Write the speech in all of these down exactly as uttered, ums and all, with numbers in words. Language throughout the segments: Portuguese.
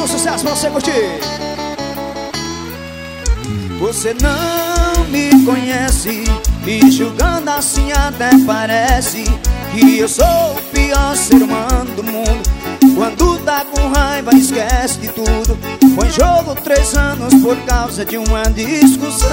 um sucesso pra você curtir. Você não me conhece, me julgando assim até parece que eu sou o pior ser humano do mundo. Quando tá com raiva esquece de tudo. Põe em jogo três anos por causa de uma discussão.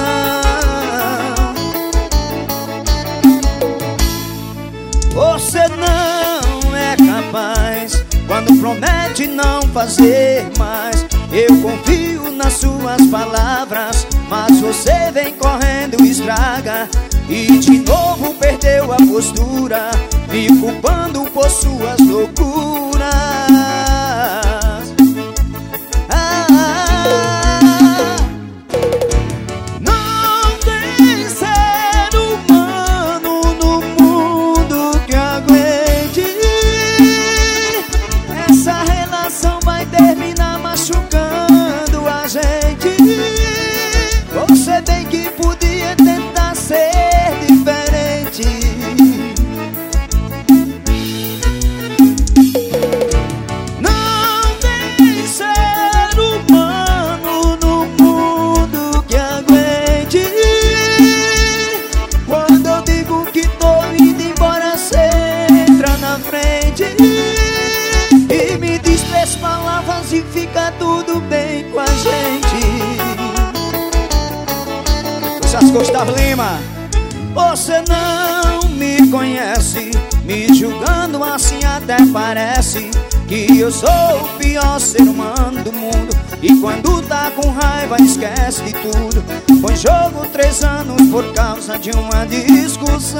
Você não é capaz quando promete não fazer mais. Eu confio nas suas palavras, mas você vem correndo e estraga. E de novo perdeu a postura, me culpando por suas loucuras. Ah, não tem ser humano no mundo que aguente. Essa relação vai terminar machucando a gente. Você bem que podia tentar ser diferente. Não tem ser humano no mundo que aguente. Quando eu digo que tô indo embora, cê entra na frente e me diz três palavras e fica tudo bem com a gente. Gustavo Lima. Você não me conhece, me julgando assim até parece que eu sou o pior ser humano do mundo. E quando tá com raiva esquece de tudo. Põe em jogo três anos por causa de uma discussão.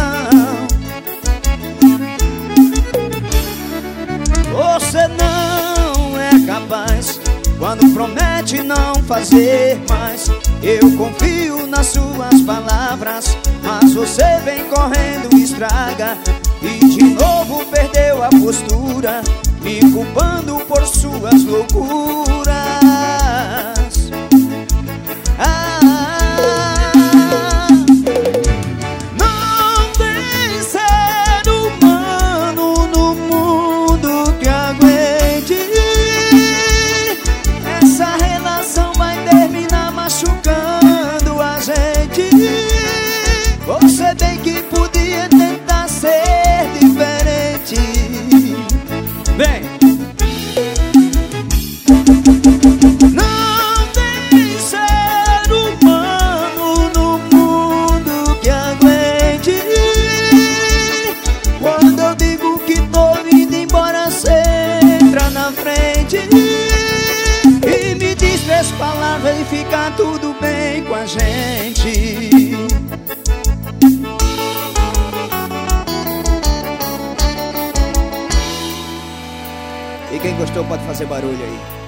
Você não é capaz quando promete não fazer mais. Eu confio nas suas palavras, mas você vem correndo e estraga. E de novo perdeu a postura, me culpando por suas loucuras. Ah, não tem ser humano no mundo que aguente. Essa relação vai terminar machucando a gente. Você bem que podia tentar ser diferente. Vem! Não tem ser humano no mundo que aguente. Quando eu digo que tô indo embora, cê entra na frente e me diz três palavras e fica tudo bem com a gente. E quem gostou pode fazer barulho aí.